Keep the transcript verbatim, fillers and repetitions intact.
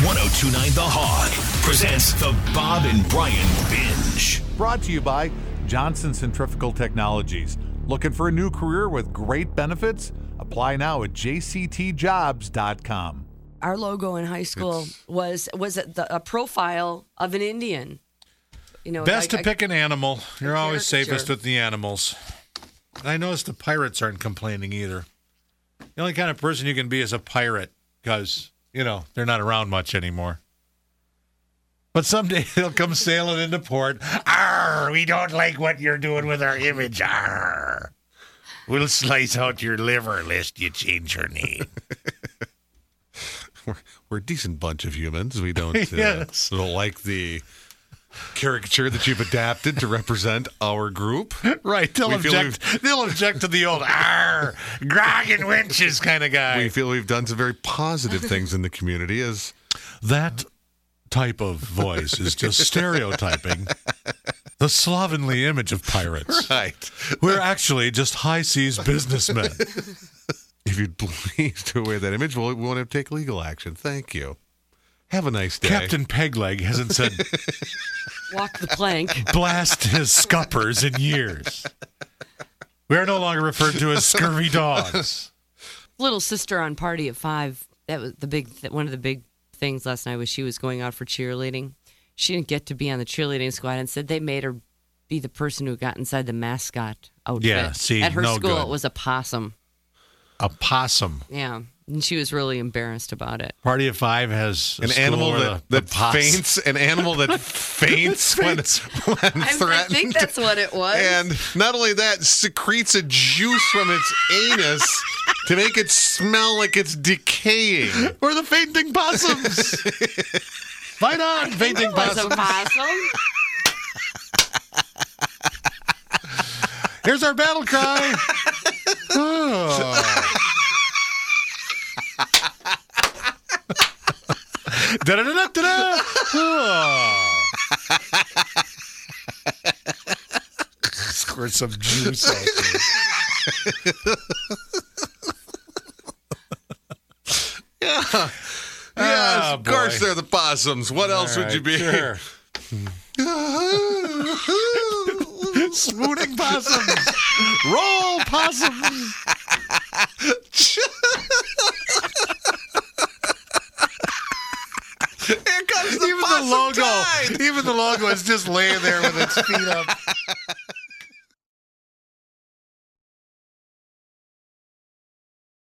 one oh two point nine The Hog presents the Bob and Brian Binge. Brought to you by Johnson Centrifugal Technologies. Looking for a new career with great benefits? Apply now at j c t jobs dot com. Our logo in high school it's, was was a, the, a profile of an Indian. You know, best I, to pick an animal. You're always caricature. safest with the animals. And I noticed the pirates aren't complaining either. The only kind of person you can be is a pirate because, you know, they're not around much anymore. But someday they'll come sailing into port. Arr, we don't like what you're doing with our image. Arr. We'll slice out your liver lest you change your name. we're, we're a decent bunch of humans. We don't, uh, yes. don't like the caricature that you've adapted to represent our group. Right. They'll, object, they'll object to the old arr, grog and winches kind of guy. We feel we've done some very positive things in the community as that type of voice is just stereotyping the slovenly image of pirates. Right. We're actually just high seas businessmen. If you'd please do away that image, we'll, we won't have to take legal action. Thank you. Have a nice day. Captain Pegleg hasn't said walk the plank, blast his scuppers in years. We are no longer referred to as scurvy dogs. Little sister on Party of Five. That was the big th- one of the big things last night was she was going out for cheerleading. She didn't get to be on the cheerleading squad and said they made her be the person who got inside the mascot outfit. Yeah, see, at her no school good. It was a possum. A possum. Yeah, and she was really embarrassed about it. Party of Five has an animal that, the, that the poss- faints. An animal that faints when, when I, threatened. I think that's what it was. And not only that, secretes a juice from its anus to make it smell like it's decaying. We're the fainting possums. Fight on, fainting it was possums. a possum. Here's our battle cry. Oh. Da-da-da-da-da-da. Oh. Squirt some juice out there. Yeah. Oh, yes, of boy. course they're the possums. What else All would you right, be? Sure. Swooning possums. Roll possums. Here comes the Even possum the logo. tide. Even the logo is just laying there with its feet up.